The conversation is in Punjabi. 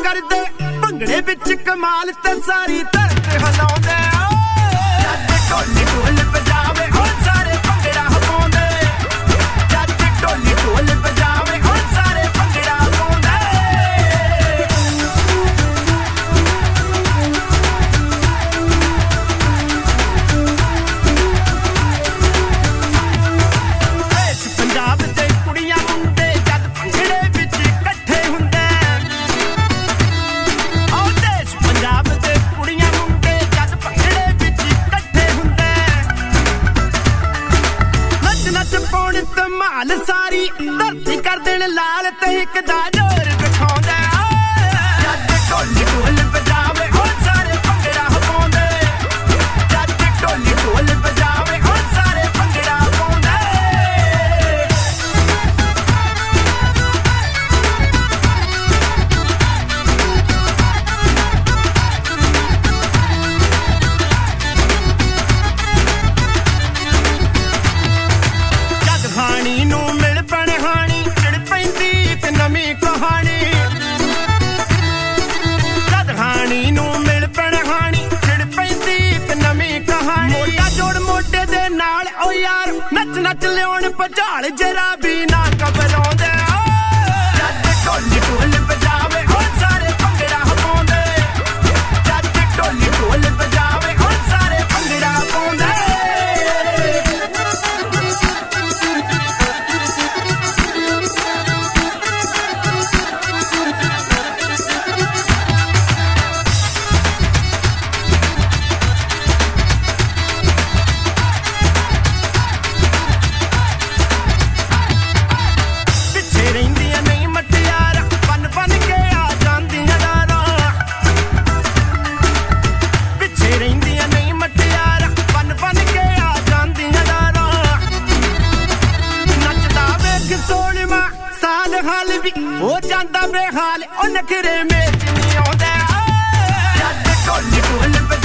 ਕਰਦੇ ਭੰਗੜੇ ਵਿੱਚ ਕਮਾਲ ਤੇ ਸਾਰੀ ਧਰਤ ਹਿਲਾਉਂਦੇ ਜੱਟ ਢੋਲੀ ਢੋਲ ਵਜਾਵੇ ਉਹ ਸਾਰੇ ਭੰਗੜਾ ਪਾਉਂਦੇ ਜੱਟ ਢੋਲੀ ਢੋਲ ਵਜਾਵੇ ਉਹ ਸਾਰੇ ਭੰਗੜਾ ਪਾਉਂਦੇ ਇਸ ਪੰਜਾਬ ਦੇ ਕੁੜੀਆਂ ਮੁੰਡੇ ਜਦ ਭੰਗੜੇ ਵਿੱਚ ਇਕੱਠੇ ਹੁੰਦੇ ਉਹ ਦੇਸ਼ ਪੰਜਾਬ ਦੇ ਕੁੜੀਆਂ ਮੁੰਡੇ ਜਦ ਭੰਗੜੇ ਵਿੱਚ ਇਕੱਠੇ ਹੁੰਦੇ ਨੱਚ ਨੱਚ ਪਾਉਣ ਧਮਾਲ ਸਾਰੀ ਧਰਤੀ ਕਰ ਦੇਣ ਲਾਲ ਤੇ ਇੱਕ ਦਾ ਜ਼ੋਰ ਵਿਖਾਉਂਦੇ ਜੱਟ ਢੋਲੀ ਢੋਲ ਵਜਾਵੇ ਉਹ ਸਾਰੇ ਭੰਗੜਾ ਪਾਉਂਦੇ ਜੱਟ ਢੋਲੀ ਢੋਲ ਵਜਾਵੇ ਉਹ ਸਾਰੇ ਭੰਗੜਾ ਪਾਉਂਦੇ ਜਦ ਹਾਣੀ ਨੂੰ ਮਿਲ ਪੈਣ ਹਾਣੀ ਚਿੜ ਪੈਂਦੀ ਇੱਕ ਨਵੀਂ ਕਹਾਣੀ ਜਦ ਹਾਣੀ ਨੂੰ ਮਿਲ ਪੈਣ ਹਾਣੀ ਚਿੜ ਪੈਂਦੀ ਇੱਕ ਨਵੀਂ ਕਹਾਣੀ ਮੋਢਾ ਜੋੜ ਮੋਢੇ ਦੇ ਨਾਲ ਓ ਯਾਰ ਨੱਚ ਨੱਚ ਲਿਆਉਣ ਭਜਾਲ ਜਰਾ ਵੀ ਨਾ ਘਬਰਾਉਂਦੇ ਜੱਟ ਢੋਲੀ ਢੋਲ ਵਜਾਵੇ ਉਹ ਸਾਰੇ ਭੰਗੜਾ ਪਾਉਂਦੇ ਜੱਟ ਢੋਲੀ ਢੋਲ ਵਜਾਵੇ ਉਹ ਸਾਰੇ ਭੰਗੜਾ ਪਾਉਂਦੇ ਪਿੱਛੇ ਰਹਿੰਦੀਆਂ ਨਹੀਂ ਮਟਿਆਰਾਂ ਬਨ ਬਨ ਕੇ ਆ ਜਾਂਦੀਆਂ ਡਾਰਾਂ ਪਿੱਛੇ ਰਹਿੰਦੀਆਂ ਨਹੀਂ ਮਟਿਆਰਾਂ ਬਨ ਬਨ ਕੇ ਆ ਜਾਂਦੀਆਂ ਡਾਰਾਂ ਨੱਚਦਾ ਵੇਖ ਸੋਹਣਵਾ ਸਾਲ ਹਾਲ ਵੀ ਹੋ ਜਾਂਦਾ ਬੇਹਾਲ ਉਹ ਨਖਰੇ ਮੇਚ ਨਹੀਂ ਆਉਂਦੇ ਜੱਟ ਢੋਲੀ ਢੋਲ